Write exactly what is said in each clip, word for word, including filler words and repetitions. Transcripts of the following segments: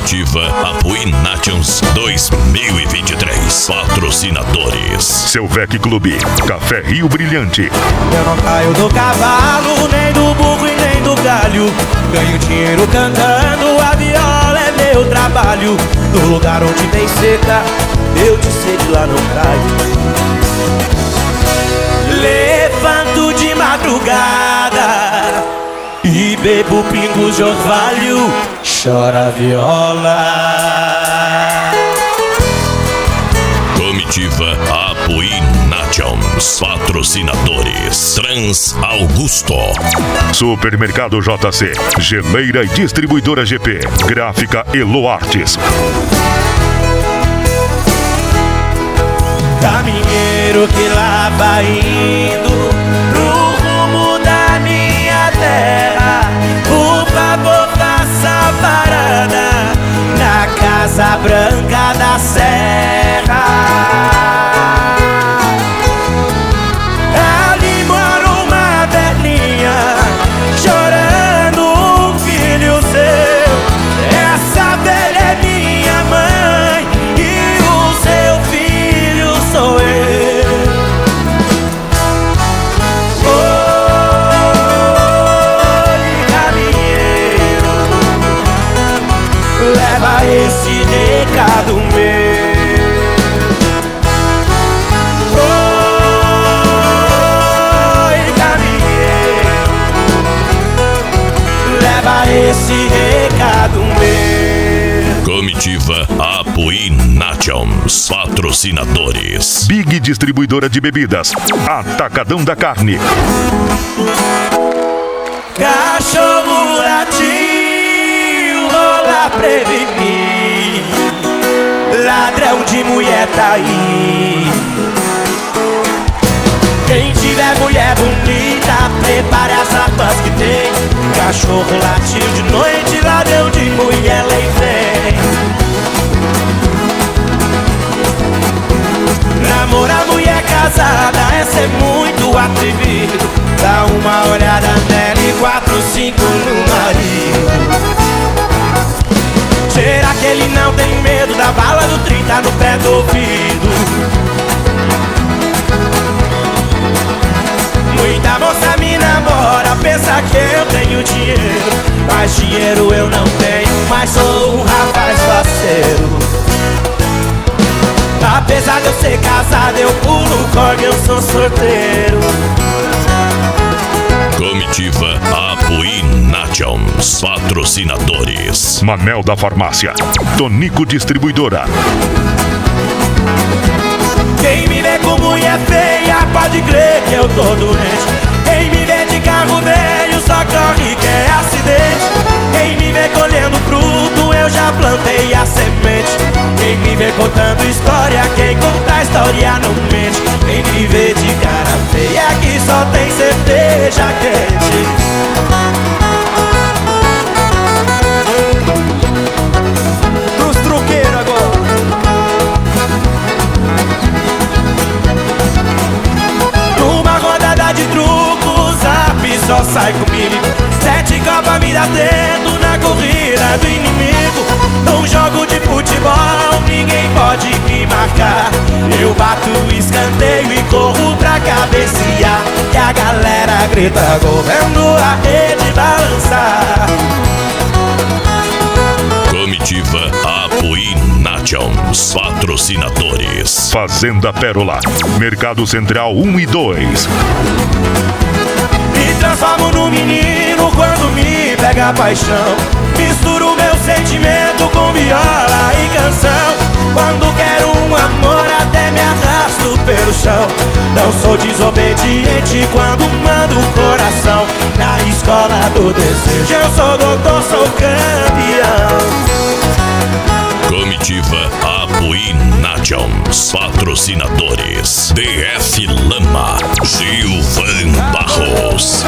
Comitiva Apuí Nations dois mil e vinte e três. Patrocinadores: Selvec Clube, Café Rio Brilhante. Eu não caio do cavalo, nem do burro e nem do galho. Ganho dinheiro cantando, a viola é meu trabalho. No lugar onde tem seca, eu de sede lá não caio. Levanto de madrugada e bebo pingos de orvalho. Chora a viola. Comitiva Apuí Nations. Patrocinadores: Trans Augusto, Supermercado J C, Geleira e Distribuidora G P, Gráfica Elo Artes. Caminheiro que lá vai indo pro rumo da minha terra, por favor faça parada na Casa Branca da Serra. Ali mora uma velhinha chorando um filho seu. Essa velha é minha mãe e o seu filho sou eu. Oi, caminheiro, leva esse recado meu. Oi, caminheiro, leva esse recado meu. Comitiva Apuí Nations. Patrocinadores: Big Distribuidora de Bebidas, Atacadão da Carne. Cachorro latiu, rola prevenir, ladrão de mulher tá aí. Quem tiver mulher bonita, prepare as armas que tem. Cachorro latiu de noite, ladrão de mulher lei vem. Namorar mulher casada é ser muito atrevido. Dá uma olhada nela e quatro, cinco no marido. Será que ele não tem medo da bala do trinta no pé do ouvido? Muita moça me namora, pensa que eu tenho dinheiro. Mas dinheiro eu não tenho, mas sou um rapaz faceiro. Apesar de eu ser casado, eu pulo corda, eu sou solteiro. Comitiva Apuí Nations. Patrocinadores: Manel da Farmácia, Tonico Distribuidora. Quem me vê com mulher feia, pode crer que eu tô doente. Quem me vê de carro velho, só corre que é acidente. Quem me vê colhendo fruto, eu já plantei a semente. Quem me vê contando história, quem conta a história não mente. Quem me vê de cara feia, que só tem cerveja quente. Dos truqueiros agora. Numa rodada de truco, o Zap só sai comigo. Sete copas me dá dedo na corrida do inimigo. Num jogo de futebol, ninguém pode me marcar. Eu bato o escanteio e corro pra cabecear. E a galera grita gol, vendo a rede balançar. Comitiva Apuí Nations. Patrocinadores: Fazenda Pérola, Mercado Central um e dois. Me transformo no menino quando me pega a paixão. Misturo meu sentimento com viola e canção. Quando quero um amor até me arrasto pelo chão. Não sou desobediente quando mando o coração. Na escola do desejo eu sou doutor, sou campeão. Comitiva Apuí Nations. Patrocinadores: D F Lama, Gilvan Barros.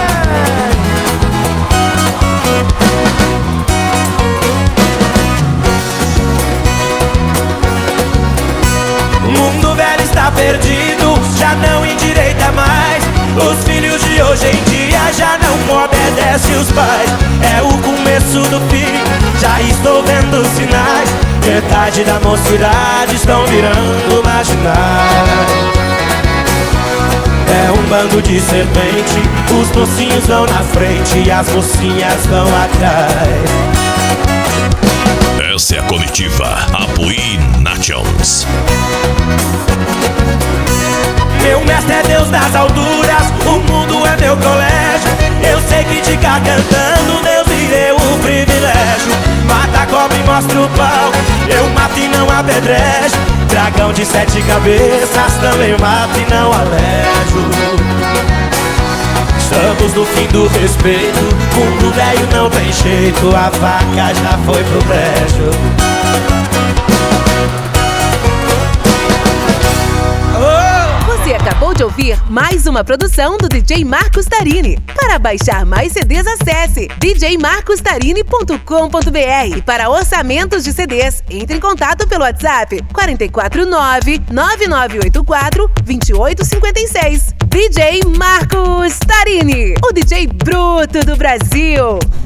O mundo velho está perdido, já não endireita mais. Os filhos de hoje em dia já não obedecem os pais. É o começo do fim, Já estou vendo sinais, metade da mocidade estão virando marginais. É um bando de serpente, os mocinhos vão na frente e as mocinhas vão atrás. Essa é a comitiva Apuí Nations. Meu mestre é Deus das alturas, o mundo é meu colégio. Eu sei que ficar cantando Deus me deu o privilégio. Mata a cobra e mostra o pau, eu mato e não apedrejo. Dragão de sete cabeças, também mato e não alejo. Estamos no fim do respeito, mundo velho não tem jeito, a vaca já foi pro brejo. Você acabou de ouvir mais uma produção do D J Marcos Tarini. Para baixar mais C Ds, acesse d j marcos tarini ponto com ponto b r. Para orçamentos de C Ds, entre em contato pelo WhatsApp quatro quatro nove, nove nove oito quatro, dois oito cinco seis. D J Marcos Tarini, o D J bruto do Brasil.